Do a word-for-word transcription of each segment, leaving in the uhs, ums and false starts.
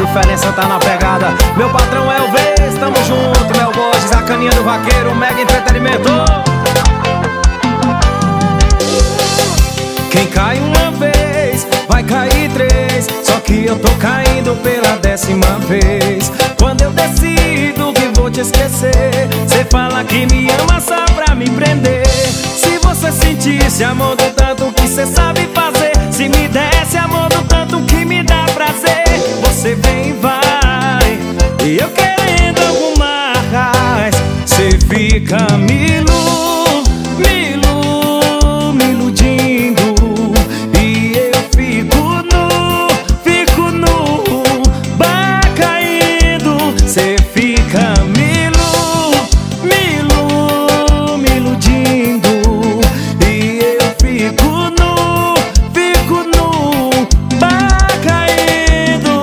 diferença tá na pegada. Meu patrão é o Vez, tamo junto, Mel Borges, a caninha do vaqueiro, mega entretenimento. Quem cai uma vez, vai cair três. Só que eu tô caindo pela décima vez. Quando eu decido que vou te esquecer, cê fala que me ama só pra me prender. Se você sentisse amor do tanto que cê sabe fazer, se me desse amor do tanto que me dá prazer, você vem e vai, e eu querendo algo mais, cê fica me ilu, me ilu, me iludindo, e eu fico nu, fico nu, vai caindo. Cê fica me ilu, me ilu, me iludindo, e eu fico nu, fico nu, vai caindo.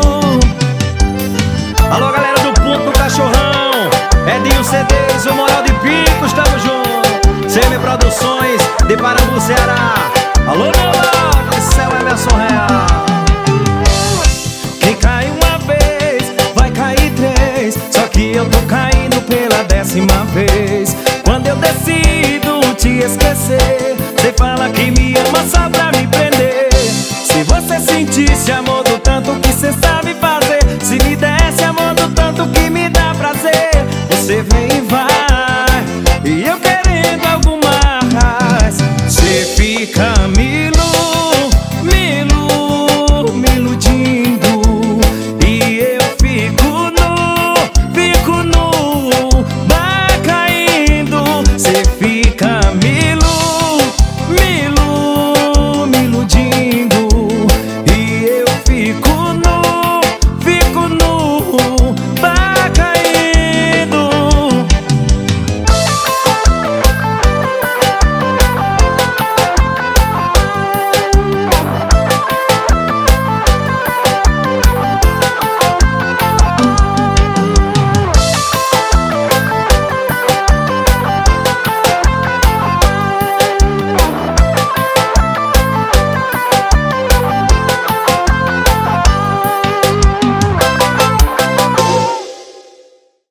Alô, galera do Ponto do Cachorrão, Edinho C Ds, o Moral de Picos, tamo junto. C M Produções, de Parambu, Ceará. Alô, meu lado, esse é o Emerson Real. Quem cai uma vez, vai cair três. Só que eu tô caindo pela décima vez. Quando eu decido te esquecer, cê fala que me ama só pra me prender. Se você sentisse amor do tanto que cê sabe fazer, se me desse amor do tanto que me dá prazer, você vem